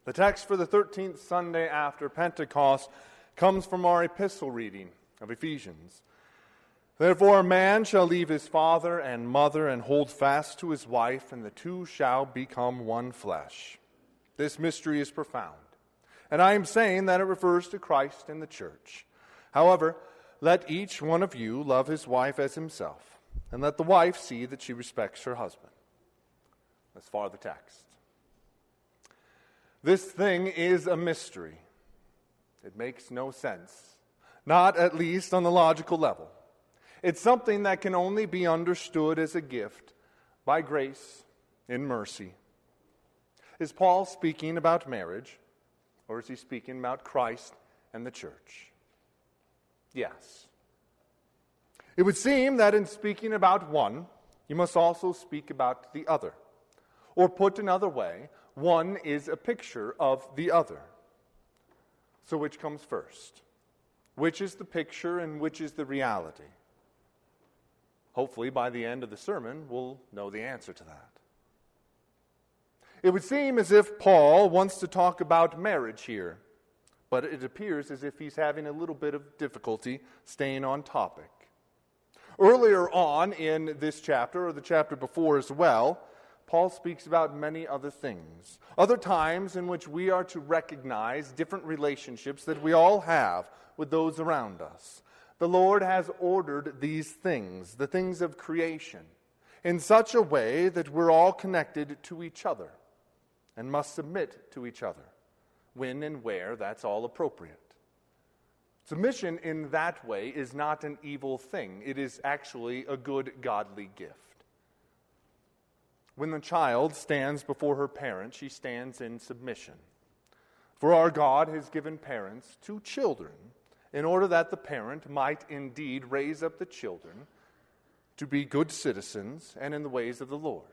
The text for the 13th Sunday after Pentecost comes from our epistle reading of Ephesians. Therefore a man shall leave his father and mother and hold fast to his wife, and the two shall become one flesh. This mystery is profound, and I am saying that it refers to Christ and the church. However, let each one of you love his wife as himself, and let the wife see that she respects her husband. As far the text. This thing is a mystery. It makes no sense, not at least on the logical level. It's something that can only be understood as a gift by grace in mercy. Is Paul speaking about marriage, or is he speaking about Christ and the church? Yes. It would seem that in speaking about one, you must also speak about the other. Or put another way, one is a picture of the other. So which comes first? Which is the picture and which is the reality? Hopefully by the end of the sermon, we'll know the answer to that. It would seem as if Paul wants to talk about marriage here, but it appears as if he's having a little bit of difficulty staying on topic. Earlier on in this chapter, or the chapter before as well, Paul speaks about many other things, other times in which we are to recognize different relationships that we all have with those around us. The Lord has ordered these things, the things of creation, in such a way that we're all connected to each other and must submit to each other when and where that's all appropriate. Submission in that way is not an evil thing. It is actually a good, godly gift. When the child stands before her parent, she stands in submission. For our God has given parents to children in order that the parent might indeed raise up the children to be good citizens and in the ways of the Lord.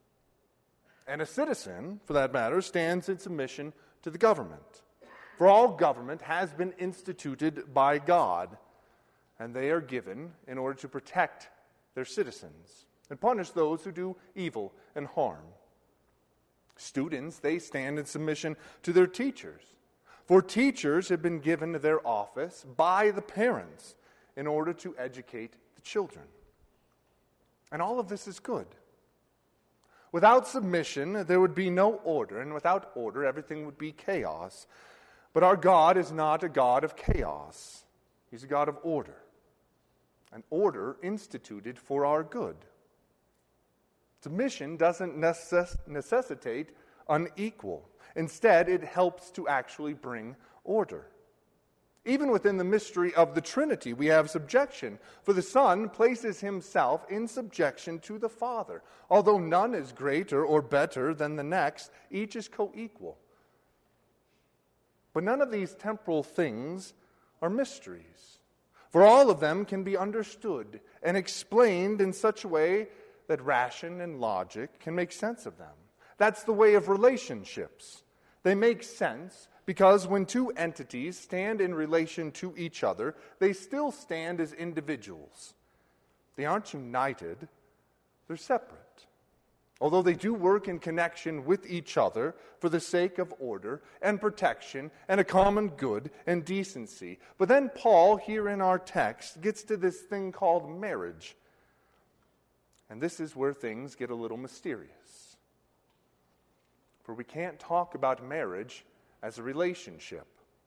And a citizen, for that matter, stands in submission to the government. For all government has been instituted by God, and they are given in order to protect their citizens and punish those who do evil and harm. Students, they stand in submission to their teachers. For teachers have been given their office by the parents in order to educate the children. And all of this is good. Without submission, there would be no order, and without order, everything would be chaos. But our God is not a God of chaos. He's a God of order. An order instituted for our good. Submission doesn't necessitate unequal. Instead, it helps to actually bring order. Even within the mystery of the Trinity, we have subjection. For the Son places himself in subjection to the Father. Although none is greater or better than the next, each is co-equal. But none of these temporal things are mysteries. For all of them can be understood and explained in such a way that ration and logic can make sense of them. That's the way of relationships. They make sense because when two entities stand in relation to each other, they still stand as individuals. They aren't united, they're separate. Although they do work in connection with each other for the sake of order and protection and a common good and decency. But then Paul, here in our text, gets to this thing called marriage. And this is where things get a little mysterious. For we can't talk about marriage as a relationship.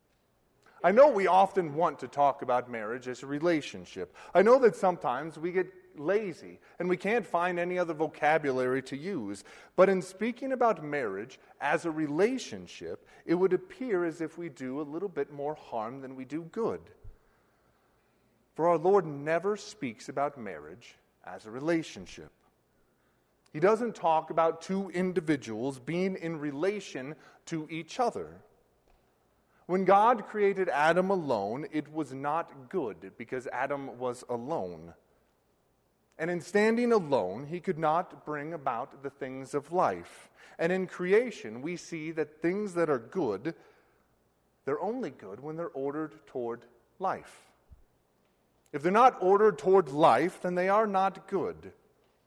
I know we often want to talk about marriage as a relationship. I know that sometimes we get lazy and we can't find any other vocabulary to use. But in speaking about marriage as a relationship, it would appear as if we do a little bit more harm than we do good. For our Lord never speaks about marriage as a relationship. He doesn't talk about two individuals being in relation to each other. When God created Adam alone, it was not good because Adam was alone. And in standing alone, he could not bring about the things of life. And in creation, we see that things that are good, they're only good when they're ordered toward life. If they're not ordered toward life, then they are not good.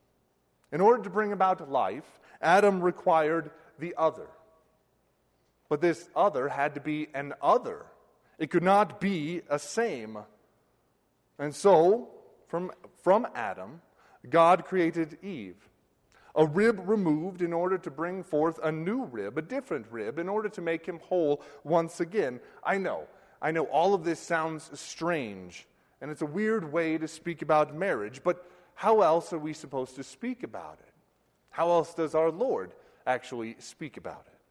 In order to bring about life, Adam required the other. But this other had to be an other. It could not be a same. And so, from Adam, God created Eve. A rib removed in order to bring forth a new rib, a different rib, in order to make him whole once again. I know, all of this sounds strange, and it's a weird way to speak about marriage, but how else are we supposed to speak about it? How else does our Lord actually speak about it?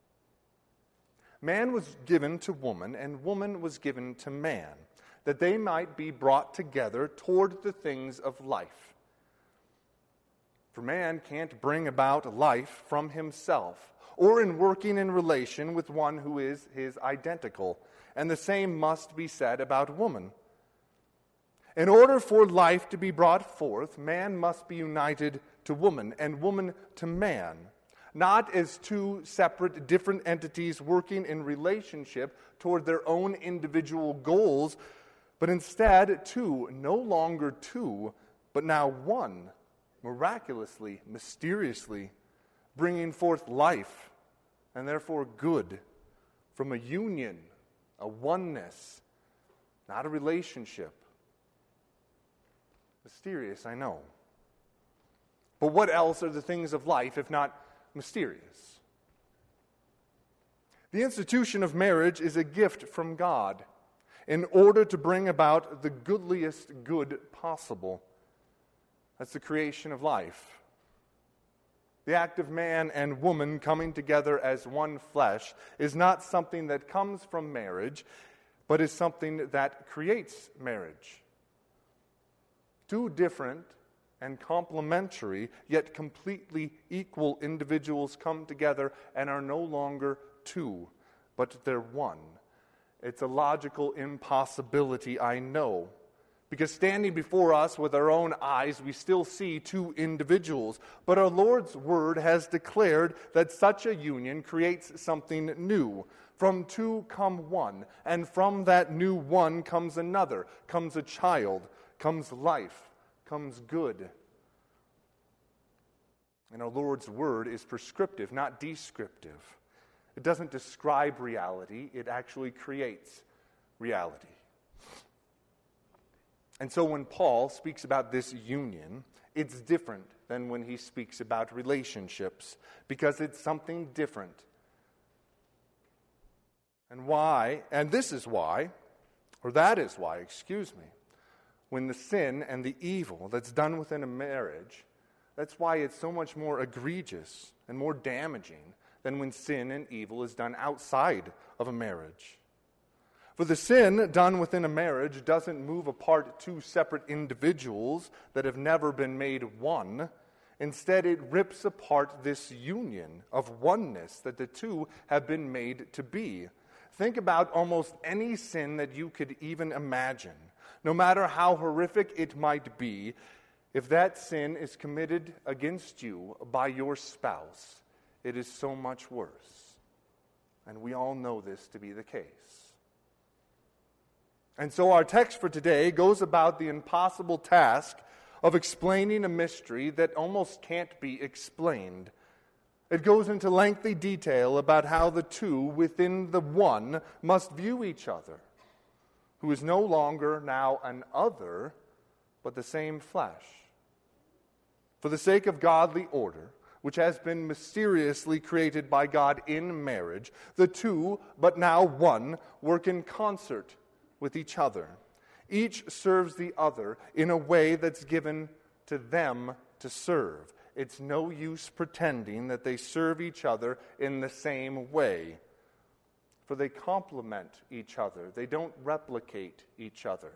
Man was given to woman, and woman was given to man, that they might be brought together toward the things of life. For man can't bring about life from himself, or in working in relation with one who is his identical, and the same must be said about woman. In order for life to be brought forth, man must be united to woman, and woman to man, not as two separate, different entities working in relationship toward their own individual goals, but instead two, no longer two, but now one, miraculously, mysteriously, bringing forth life, and therefore good, from a union, a oneness, not a relationship. Mysterious, I know. But what else are the things of life if not mysterious? The institution of marriage is a gift from God in order to bring about the goodliest good possible. That's the creation of life. The act of man and woman coming together as one flesh is not something that comes from marriage, but is something that creates marriage. Two different and complementary, yet completely equal individuals come together and are no longer two, but they're one. It's a logical impossibility, I know. Because standing before us with our own eyes, we still see two individuals. But our Lord's word has declared that such a union creates something new. From two come one, and from that new one comes another, comes a child, comes life, comes good. And our Lord's word is prescriptive, not descriptive. It doesn't describe reality, it actually creates reality. And so when Paul speaks about this union, it's different than when he speaks about relationships, because it's something different. And why, and this is why, or that is why, when the sin and the evil that's done within a marriage, that's why it's so much more egregious and more damaging than when sin and evil is done outside of a marriage. For the sin done within a marriage doesn't move apart two separate individuals that have never been made one. Instead, it rips apart this union of oneness that the two have been made to be. Think about almost any sin that you could even imagine. No matter how horrific it might be, if that sin is committed against you by your spouse, it is so much worse. And we all know this to be the case. And so our text for today goes about the impossible task of explaining a mystery that almost can't be explained. It goes into lengthy detail about how the two within the one must view each other, who is no longer now an other, but the same flesh. For the sake of godly order, which has been mysteriously created by God in marriage, the two, but now one, work in concert with each other. Each serves the other in a way that's given to them to serve. It's no use pretending that they serve each other in the same way, for they complement each other. They don't replicate each other.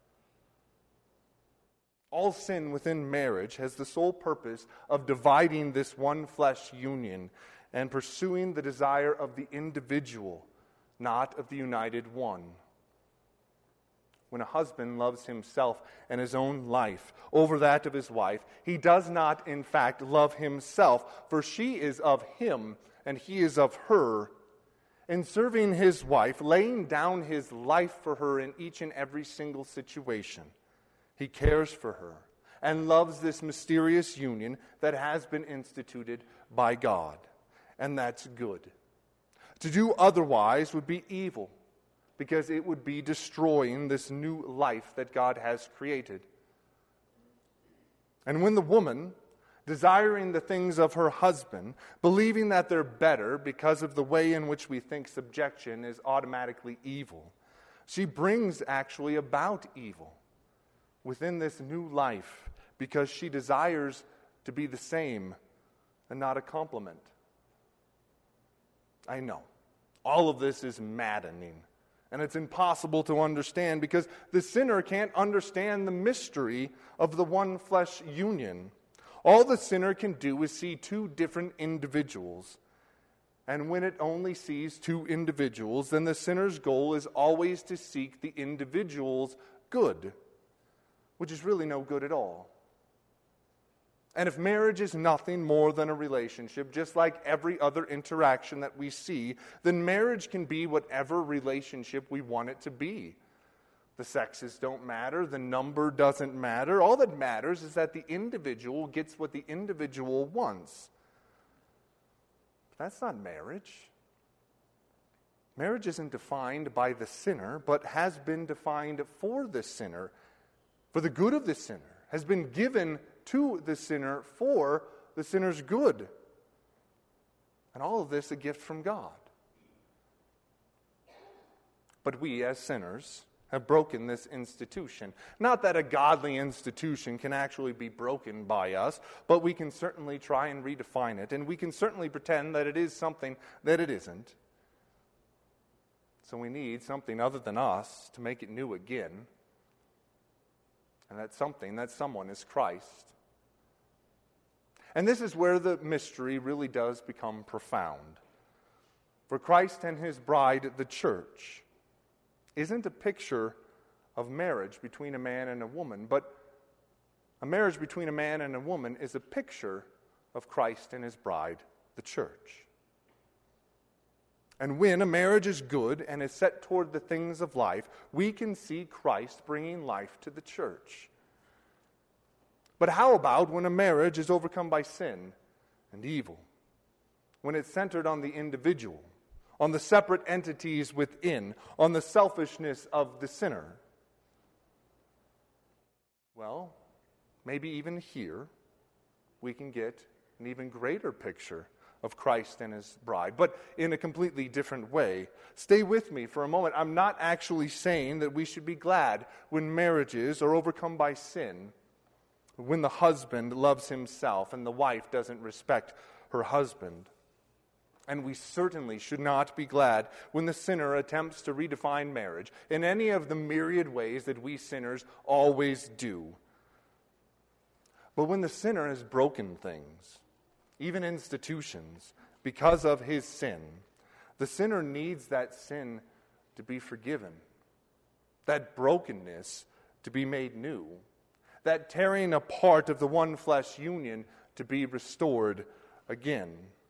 All sin within marriage has the sole purpose of dividing this one flesh union and pursuing the desire of the individual, not of the united one. When a husband loves himself and his own life over that of his wife, he does not, in fact, love himself, for she is of him and he is of her. In serving his wife, laying down his life for her in each and every single situation, he cares for her and loves this mysterious union that has been instituted by God. And that's good. To do otherwise would be evil, because it would be destroying this new life that God has created. And when the woman, desiring the things of her husband, believing that they're better because of the way in which we think subjection is automatically evil, she brings actually about evil within this new life because she desires to be the same and not a complement. I know, all of this is maddening, and it's impossible to understand because the sinner can't understand the mystery of the one flesh union. All the sinner can do is see two different individuals. And when it only sees two individuals, then the sinner's goal is always to seek the individual's good, which is really no good at all. And if marriage is nothing more than a relationship, just like every other interaction that we see, then marriage can be whatever relationship we want it to be. The sexes don't matter. The number doesn't matter. All that matters is that the individual gets what the individual wants. But that's not marriage. Marriage isn't defined by the sinner, but has been defined for the sinner, for the good of the sinner, has been given to the sinner for the sinner's good. And all of this a gift from God. But we, as sinners, have broken this institution. Not that a godly institution can actually be broken by us, but we can certainly try and redefine it, and we can certainly pretend that it is something that it isn't. So we need something other than us to make it new again. And that something, that someone is Christ. And this is where the mystery really does become profound. For Christ and his bride, the church, isn't a picture of marriage between a man and a woman, but a marriage between a man and a woman is a picture of Christ and his bride, the church. And when a marriage is good and is set toward the things of life, we can see Christ bringing life to the church. But how about when a marriage is overcome by sin and evil? When it's centered on the individual, on the separate entities within, on the selfishness of the sinner? Well, maybe even here we can get an even greater picture of Christ and his bride, but in a completely different way. Stay with me for a moment. I'm not actually saying that we should be glad when marriages are overcome by sin, when the husband loves himself and the wife doesn't respect her husband. And we certainly should not be glad when the sinner attempts to redefine marriage in any of the myriad ways that we sinners always do. But when the sinner has broken things, even institutions, because of his sin, the sinner needs that sin to be forgiven, that brokenness to be made new, that tearing apart of the one flesh union to be restored again.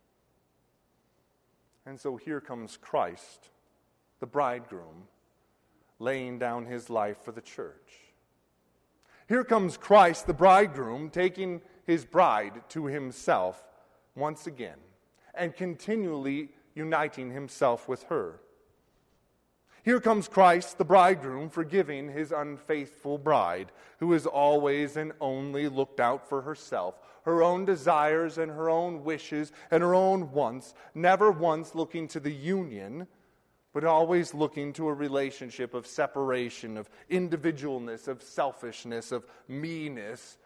And so here comes Christ, the bridegroom, laying down his life for the church. Here comes Christ, the bridegroom, taking his bride to himself once again and continually uniting himself with her. Here comes Christ, the bridegroom, forgiving his unfaithful bride, who has always and only looked out for herself, her own desires and her own wishes and her own wants, never once looking to the union, but always looking to a relationship of separation, of individualness, of selfishness, of meanness.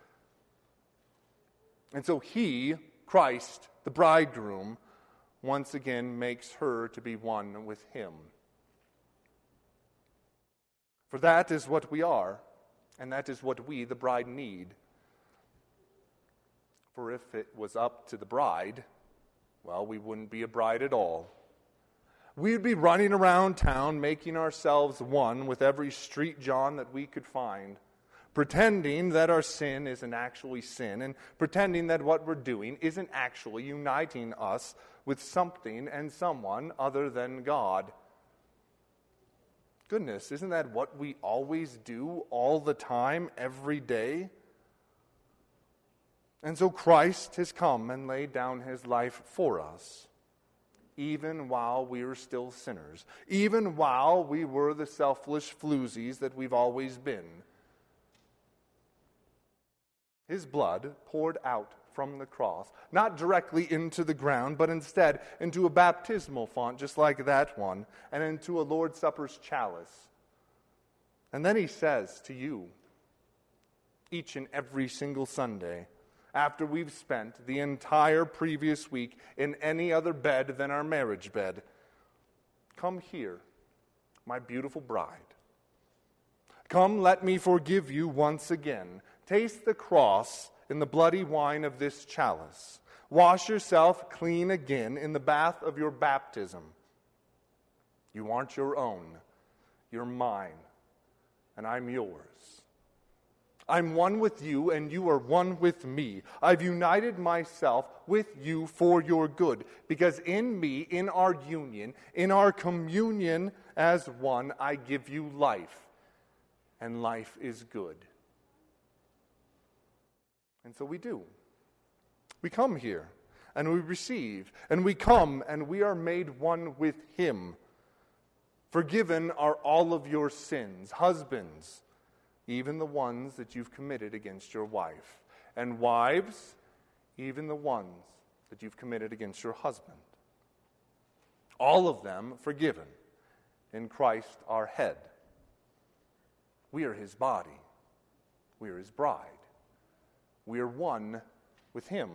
And so he, Christ, the bridegroom, once again makes her to be one with him. For that is what we are, and that is what we, the bride, need. For if it was up to the bride, well, we wouldn't be a bride at all. We'd be running around town making ourselves one with every street John that we could find, pretending that our sin isn't actually sin, and pretending that what we're doing isn't actually uniting us with something and someone other than God. Goodness, isn't that what we always do all the time, every day? And so Christ has come and laid down his life for us. even while we were still sinners, even while we were the selfish floozies that we've always been. His blood poured out from the cross, not directly into the ground, but instead into a baptismal font, just like that one, and into a Lord's Supper's chalice. And then he says to you, each and every single Sunday, after we've spent the entire previous week in any other bed than our marriage bed, come here, my beautiful bride. Come, let me forgive you once again. Taste the cross in the bloody wine of this chalice. Wash yourself clean again in the bath of your baptism. You aren't your own. You're mine, and I'm yours. I'm one with you, and you are one with me. I've united myself with you for your good, because in me, in our union, in our communion as one, I give you life, and life is good. And so we do. We come here, and we receive, and we come, and we are made one with Him. Forgiven are all of your sins, husbands, even the ones that you've committed against your wife, and wives, even the ones that you've committed against your husband. All of them forgiven in Christ our head. We are His body. We are His bride. We are one with Him.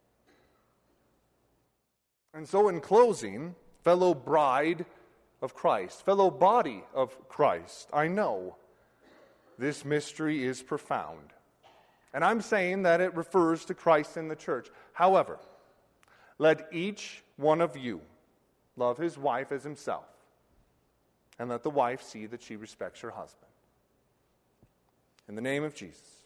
And so in closing, fellow bride of Christ, fellow body of Christ, I know this mystery is profound. And I'm saying that it refers to Christ and the church. However, let each one of you love his wife as himself, and let the wife see that she respects her husband. In the name of Jesus.